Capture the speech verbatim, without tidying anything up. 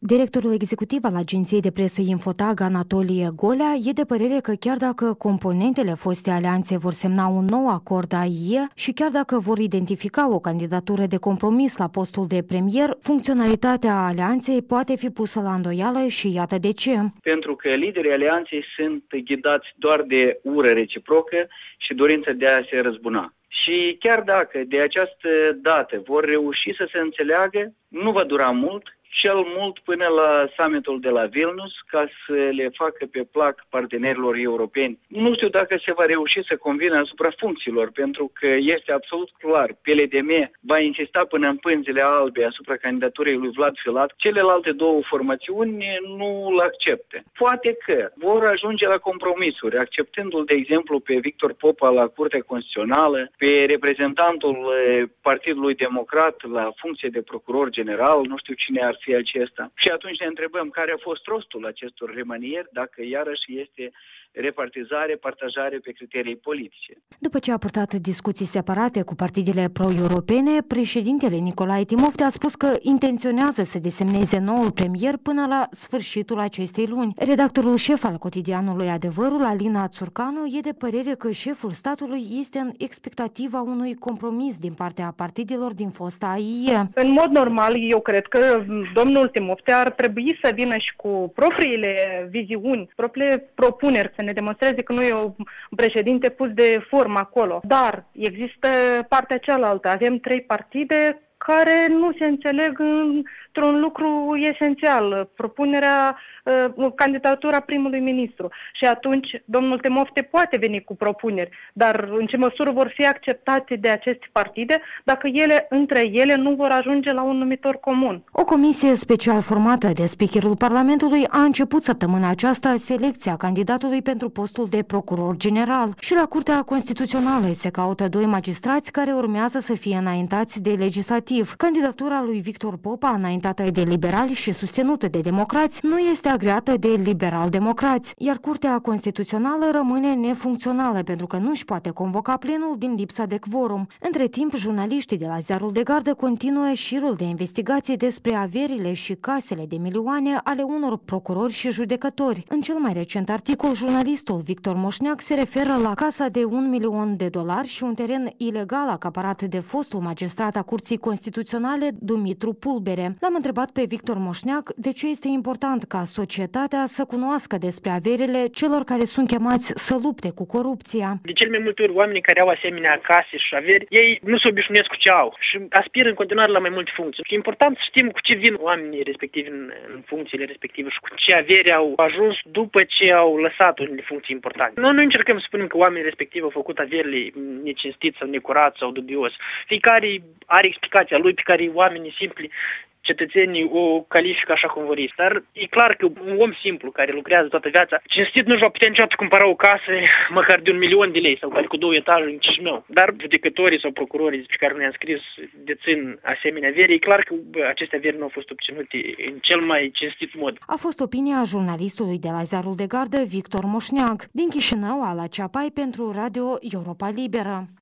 Directorul executiv al agenției de presă Infotag, Anatolie Golea, e de părere că chiar dacă componentele fostei alianțe vor semna un nou acord A I E și chiar dacă vor identifica o candidatură de compromis la postul de premier, funcționalitatea alianței poate fi pusă la îndoială și iată de ce. Pentru că liderii alianței sunt ghidați doar de ură reciprocă și dorința de a se răzbuna. Și chiar dacă de această dată vor reuși să se înțeleagă, nu va dura mult, cel mult până la summitul de la Vilnius, ca să le facă pe plac partenerilor europeni. Nu știu dacă se va reuși să convină asupra funcțiilor, pentru că este absolut clar, P L D M va insista până în pânzele albe asupra candidaturii lui Vlad Filat. Celelalte două formațiuni nu îl acceptă. Poate că vor ajunge la compromisuri, acceptându-l, de exemplu, pe Victor Popa la Curtea Constituțională, pe reprezentantul Partidului Democrat la funcție de procuror general, nu știu cine ar fi acesta. Și atunci ne întrebăm care a fost rostul acestor remanieri, dacă iarăși este repartizare, partajare pe criterii politice. După ce a purtat discuții separate cu partidele pro-europene, președintele Nicolae Timofte a spus că intenționează să desemneze noul premier până la sfârșitul acestei luni. Redactorul șef al cotidianului Adevărul, Alina Țurcanu, e de părere că șeful statului este în expectativa unui compromis din partea partidelor din fosta A I E. În mod normal, eu cred că domnul Timofte ar trebui să vină și cu propriile viziuni, propriile propuneri, să ne demonstreze că nu e un președinte pus de formă acolo. Dar există partea cealaltă. Avem trei partide care nu se înțeleg într-un lucru esențial, propunerea, candidatura primului ministru. Și atunci domnul Timofte poate veni cu propuneri, dar în ce măsură vor fi acceptate de aceste partide dacă ele, între ele, nu vor ajunge la un numitor comun. O comisie special formată de speakerul Parlamentului a început săptămâna aceasta selecția candidatului pentru postul de procuror general și la Curtea Constituțională se caută doi magistrați care urmează să fie înaintați de legislativ. Candidatura lui Victor Popa, înaintată de liberali și susținută de democrați, nu este agreată de liberal-democrați, iar Curtea Constituțională rămâne nefuncțională pentru că nu își poate convoca plenul din lipsa de quorum. Între timp, jurnaliștii de la Ziarul de Gardă continuă șirul de investigații despre averile și casele de milioane ale unor procurori și judecători. În cel mai recent articol, jurnalistul Victor Moșneac se referă la casa de un milion de dolari și un teren ilegal acaparat de fostul magistrat a Curții Constituționale, Dumitru Pulbere. L-am întrebat pe Victor Moșneac de ce este important ca societatea să cunoască despre averile celor care sunt chemați să lupte cu corupția. De cel mai multe ori oamenii care au asemenea case și averi, ei nu se obișnuiesc cu ce au și aspiră în continuare la mai multe funcții. E important să știm cu ce vin oamenii respectivi în, în funcțiile respective și cu ce averi au ajuns după ce au lăsat unele funcții importante. Noi nu încercăm să spunem că oamenii respectivi au făcut averile necinstit sau necurat sau dubios. Fiecare are explicația lui pe care oamenii simpli, cetățenii o califică așa cum vor. Dar e clar că un om simplu care lucrează toată viața, cinstit nu-și va putea niciodată cumpăra o casă măcar de un milion de lei sau care cu două etaje în Chișinău. Dar judecătorii sau procurorii pe care ne-am scris dețin asemenea averi. E clar că aceste averi nu au fost obținute în cel mai cinstit mod. A fost opinia jurnalistului de la Ziarul de Gardă, Victor Moșneag, din Chișinău, Ala Ceapai, pentru Radio Europa Liberă.